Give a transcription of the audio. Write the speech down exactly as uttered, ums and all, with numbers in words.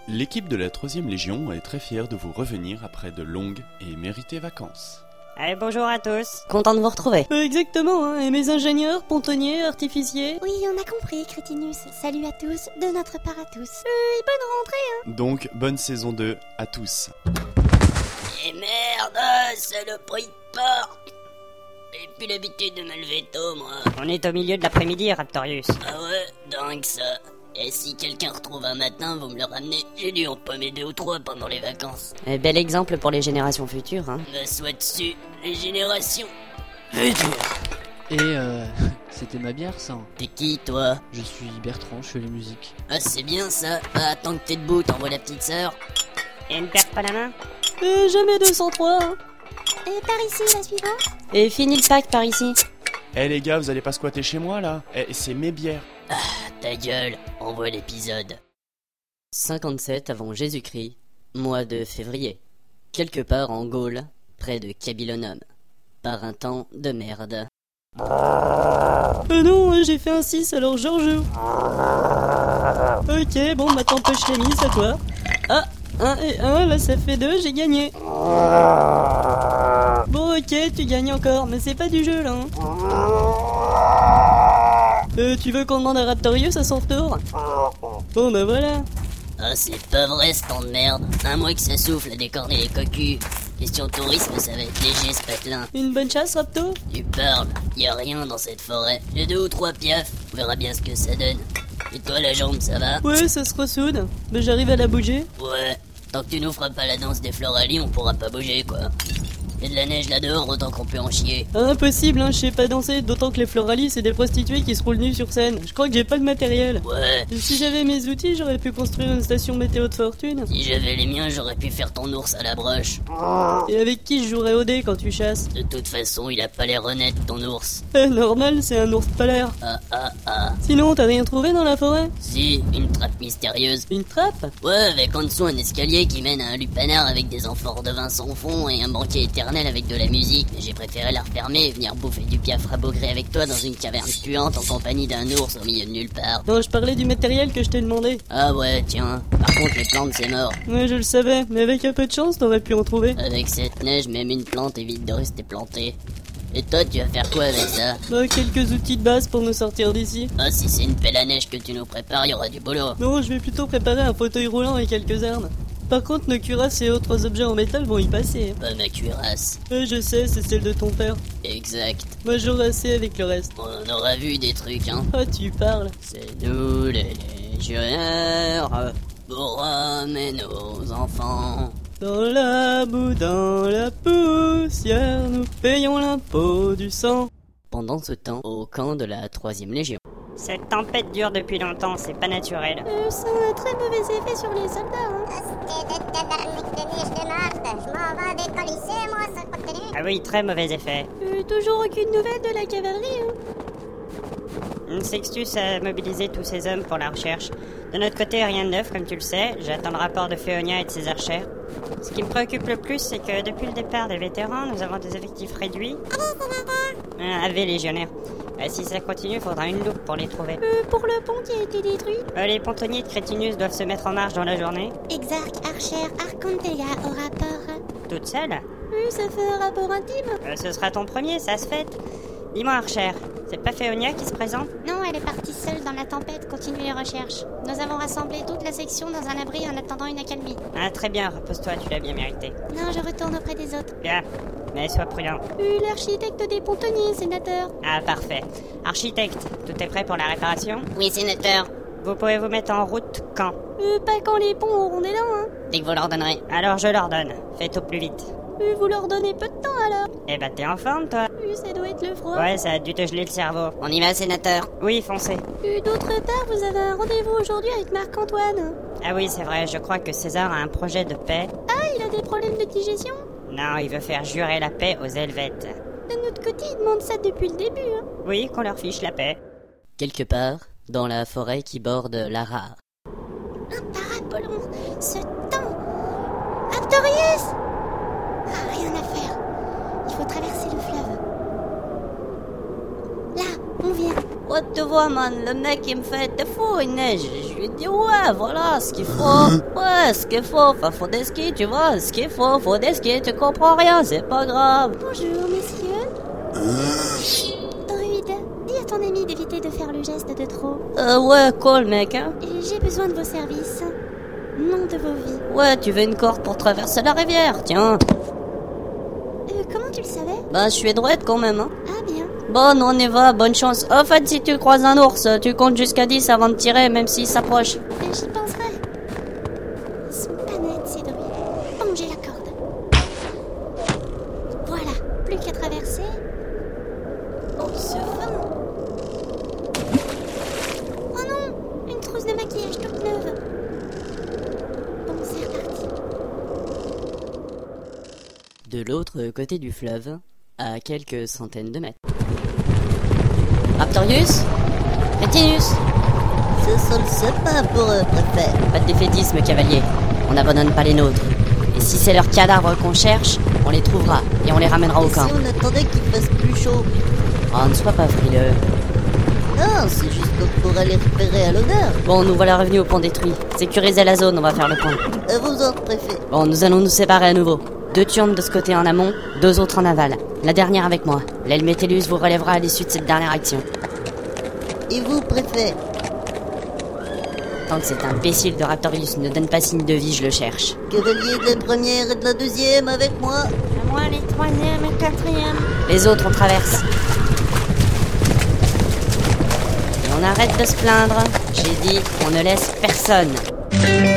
L'équipe de la troisième Légion est très fière de vous revenir après de longues et méritées vacances. Allez, bonjour à tous. Content de vous retrouver. Euh, exactement, hein. Et mes ingénieurs, pontonniers, artificiers. Oui, on a compris, Crétinus. Salut à tous, de notre part à tous. Euh, et bonne rentrée, hein. Donc, bonne saison deux à tous. Et merde, saloperie de porc. J'ai plus l'habitude de me lever tôt, moi. On est au milieu de l'après-midi, Raptorius. Ah ouais, dingue ça. Et si quelqu'un retrouve un matin, vous me le ramenez. J'ai dû en pommer deux ou trois pendant les vacances. Un bel exemple pour les générations futures, hein. Me soit dessus, les générations futures. Et euh, c'était ma bière, ça. T'es qui, toi? Je suis Bertrand, je fais les musiques. Ah, c'est bien ça. Ah, tant que t'es debout, t'envoies la petite sœur. Et ne perds pas la main. Euh, jamais deux cent trois, hein. Et par ici, la suivante. Et fini le pack par ici. Eh les gars, vous allez pas squatter chez moi là? Eh, c'est mes bières. Ah, ta gueule, envoie l'épisode. cinquante-sept avant Jésus-Christ, mois de février. Quelque part en Gaule, près de Cabillonum. Par un temps de merde. Euh non, euh, j'ai fait un six, alors je rejoue. Ok, bon, maintenant push les mises, à toi. Ah, un et un, là ça fait deux, j'ai gagné. Bon ok, tu gagnes encore, mais c'est pas du jeu là. Hein. Euh, tu veux qu'on demande à Raptorius à son retour? Bon bah voilà. Ah, c'est pas vrai ce temps de merde. Un mois que ça souffle à décorner les cocus. Question tourisme, ça va être léger ce patelin. Une bonne chasse, Rapto? Tu parles, y a rien dans cette forêt. J'ai deux ou trois piafs, on verra bien ce que ça donne. Et toi la jambe, ça va? Ouais, ça se ressoude. Mais j'arrive à la bouger. Ouais, tant que tu nous feras pas la danse des Floralies, on pourra pas bouger quoi. Y'a de la neige là dehors, autant qu'on peut en chier. Ah, impossible, hein, je sais pas danser, d'autant que les Floralies c'est des prostituées qui se roulent nues sur scène. Je crois que j'ai pas de matériel. Ouais. Et si j'avais mes outils, j'aurais pu construire une station météo de fortune. Si j'avais les miens, j'aurais pu faire ton ours à la broche. Et avec qui je jouerais au dé quand tu chasses? De toute façon, il a pas l'air honnête ton ours. Eh, normal, c'est un ours polaire. Ah ah ah. Sinon, t'as rien trouvé dans la forêt? Si, une trappe mystérieuse. Une trappe? Ouais, avec en dessous un escalier qui mène à un lupanar avec des amphores de vin sans fond et un banquier éternel avec de la musique. Mais j'ai préféré la refermer et venir bouffer du piaf rabogré avec toi dans une caverne puante en compagnie d'un ours au milieu de nulle part. Non, je parlais du matériel que je t'ai demandé. Ah ouais, tiens. Par contre, les plantes, c'est mort. Ouais, je le savais, mais avec un peu de chance, t'aurais pu en trouver. Avec cette neige, même une plante évite de rester plantée. Et toi, tu vas faire quoi avec ça? Bah, quelques outils de base pour nous sortir d'ici. Ah, si c'est une pelle à neige que tu nous prépares, il y aura du boulot. Non, je vais plutôt préparer un fauteuil roulant et quelques armes. Par contre, nos cuirasses et autres objets en métal vont y passer. Pas ma cuirasse. Euh, je sais, c'est celle de ton père. Exact. Moi, j'aurai assez avec le reste. On aura vu des trucs, hein. Ah, tu parles. C'est nous les légionnaires pour ramener nos enfants. Dans la boue, dans la poussière, nous payons l'impôt du sang. Pendant ce temps, au camp de la troisième Légion. Cette tempête dure depuis longtemps, c'est pas naturel. Euh, ça a un très mauvais effet sur les soldats, hein. C'était de tabarnak de neige de Marthe. Je m'en vais décolisser, moi, ça continue. Ah oui, très mauvais effet. Euh, toujours aucune nouvelle de la cavalerie, hein. Sextus a mobilisé tous ses hommes pour la recherche. De notre côté, rien de neuf, comme tu le sais. J'attends le rapport de Féonia et de ses archères. Ce qui me préoccupe le plus, c'est que depuis le départ des vétérans, nous avons des effectifs réduits. Ah, Ave légionnaires. Euh, si ça continue, il faudra une loupe pour les trouver. Euh, pour le pont qui a été détruit. Euh, les pontonniers de Crétinus doivent se mettre en marche dans la journée. Exarque, Archère, Arcantea au rapport. Toute seule? Oui, ça fait un rapport intime. Euh, ce sera ton premier, ça se fait. Dis-moi, Archère, c'est pas Féonia qui se présente? Non, elle est partie seule dans la tempête, continuer les recherches. Nous avons rassemblé toute la section dans un abri en attendant une accalmie. Ah, très bien, repose-toi, tu l'as bien mérité. Non, je retourne auprès des autres. Bien, mais sois prudent. Euh, l'architecte des pontonniers, sénateur. Ah, parfait. Architecte, tout est prêt pour la réparation? Oui, sénateur. Vous pouvez vous mettre en route quand? Euh, pas quand les ponts auront des dents, hein. Dès que vous leur donnerez. Alors je leur donne. Faites au plus vite. Euh, vous leur donnez peu de temps, alors. Eh ben, t'es en forme, toi? Euh, ça doit être le froid. Ouais, ça a dû te geler le cerveau. On y va, sénateur? Oui, foncez. Euh, d'autre part, vous avez un rendez-vous aujourd'hui avec Marc-Antoine. Ah oui, c'est vrai, je crois que César a un projet de paix. Ah, il a des problèmes de digestion? Non, il veut faire jurer la paix aux Helvètes. De notre côté, ils demandent ça depuis le début, hein. Oui, qu'on leur fiche la paix. Quelque part, dans la forêt qui borde l'Arar. Un parabolon, ce temps. Raptorius! Ah, rien à faire. Il faut traverser le fleuve. Là, on vient. Oh, tu vois, man, le mec, il me fait de fou, il neige. Je lui il dit ouais, voilà ce qu'il faut. Ouais, ce qu'il faut, enfin, faut des skis, tu vois, ce qu'il faut, faut des skis, tu comprends rien, c'est pas grave. Bonjour, messieurs. Druide, dis à ton ami d'éviter de faire le geste de trop. Euh, ouais, cool, mec, hein. J'ai besoin de vos services. Non de vos vies. Ouais, tu veux une corde pour traverser la rivière, tiens. Euh, comment tu le savais? Bah, je suis droite quand même, hein. Ah bien. Bon, on y va, bonne chance. En fait, si tu croises un ours, tu comptes jusqu'à dix avant de tirer, même s'il s'approche. Euh, J'y penserai. Ils sont pas nets, ces druides. Bon, j'ai la corde. Voilà, plus qu'à traverser. Oh, ce vent. Oh non, une trousse de maquillage toute neuve. Bon, c'est reparti. De l'autre côté du fleuve, à quelques centaines de mètres. Raptorius? Rétinus? Ce sont le sapin pour eux, préfet. Pas de défaitisme, cavalier. On n'abandonne pas les nôtres. Et si c'est leurs cadavres qu'on cherche, on les trouvera et on les ramènera au Et camp. si on attendait qu'il fasse plus chaud? Oh, ne sois pas frileux. Non, c'est juste qu'on pourrait les repérer à l'honneur. Bon, nous voilà revenus au pont détruit. Sécurisez la zone, on va faire le point. À vos ordres, préfet. Bon, nous allons nous séparer à nouveau. Deux turnes de ce côté en amont, deux autres en aval. La dernière avec moi. L'aile Métellus vous relèvera à l'issue de cette dernière action. Et vous, préfet? Tant que cet imbécile de Raptorius ne donne pas signe de vie, je le cherche. Cavalier de la première et de la deuxième avec moi. Moi, les troisième et quatrième. Les autres, on traverse. Et on arrête de se plaindre. J'ai dit, on ne laisse personne.